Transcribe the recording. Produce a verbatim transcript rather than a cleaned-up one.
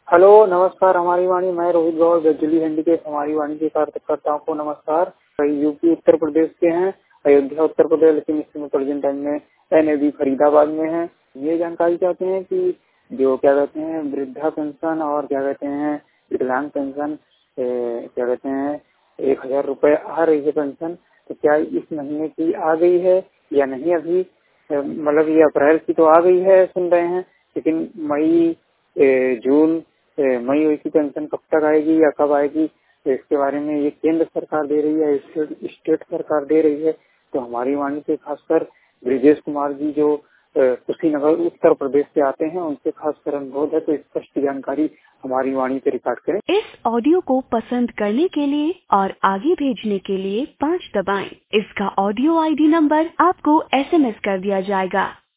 Hello, नमस्कार। हमारी वाणी, मैं रोहित गौर गज्जली हैंडीकेप हमारी वाणी के कार्यकर्ताओं को नमस्कार। यूपी उत्तर प्रदेश के हैं, अयोध्या उत्तर प्रदेश, लेकिन इस समय प्रेजेंट टाइम में एनएबी फरीदाबाद में है। ये जानकारी चाहते हैं कि जो क्या कहते हैं वृद्धा पेंशन और क्या कहते हैं विकलांग पेंशन, क्या कहते हैं एक हजार रुपए आ रही है पेंशन, तो क्या इस महीने की आ गई है या नहीं? अभी मतलब ये अप्रैल की तो आ गई है सुन रहे हैं, लेकिन मई जून मई वैसी पेंशन कब तक आएगी या कब आएगी, तो इसके बारे में ये केंद्र सरकार दे रही है, स्टेट स्टेट सरकार दे रही है। तो हमारी वाणी से खासकर ब्रिजेश कुमार जी जो कुशीनगर उत्तर प्रदेश से आते हैं, उनसे खासकर अनुरोध है तो स्पष्ट जानकारी हमारी वाणी पे रिकॉर्ड करें। इस ऑडियो को पसंद करने के लिए और आगे भेजने के लिए पाँच दबाएं। इसका ऑडियो आईडी नंबर आपको एसएमएस कर दिया जाएगा।